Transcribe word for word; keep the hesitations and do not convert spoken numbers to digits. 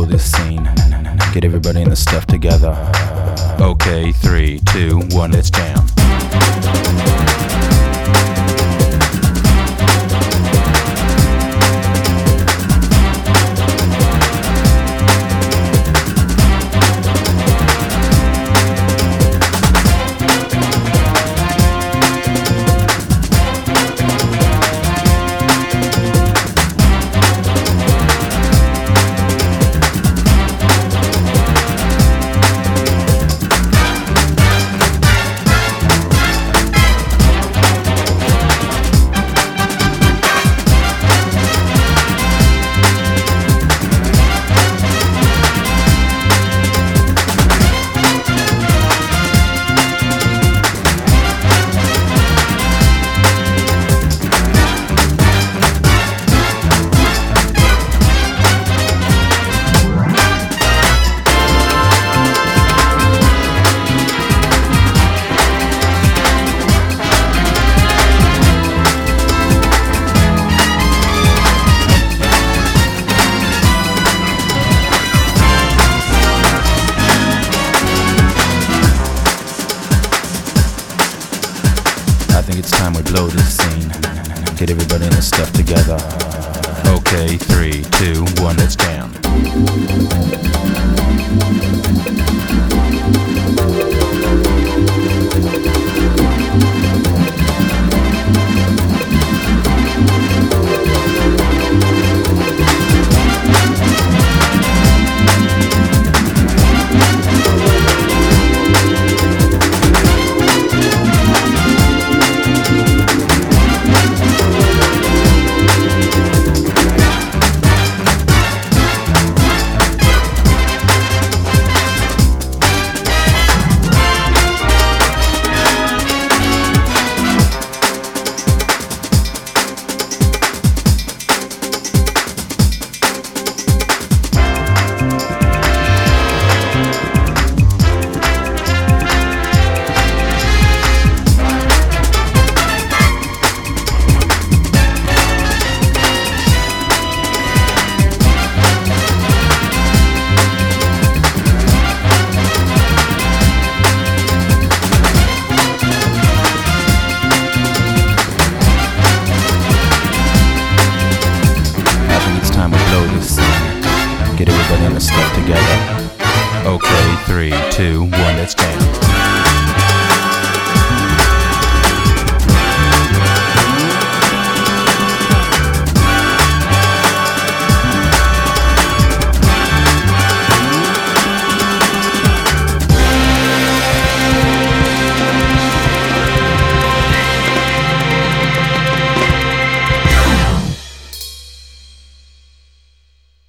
blow this scene. Get everybody in the stuff together. Okay, three, two, one, let's jam. I think it's time we blow this scene. Get everybody in the stuff together. Okay, three, two, one, let's jam. Get everybody in the stuff together. Okay, three, two, one, let's jam.